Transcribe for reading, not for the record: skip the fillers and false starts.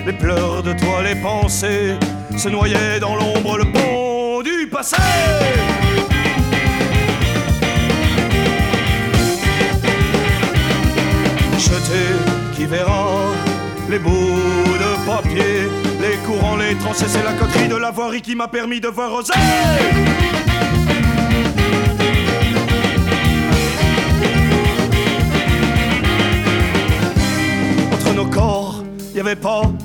les pleurs de toi, les pensées se noyaient dans l'ombre, le pont du passé. Jeté, qui verra les bouts de papier, les courants, les tracés, c'est la coterie de la voirie qui m'a permis de voir oser.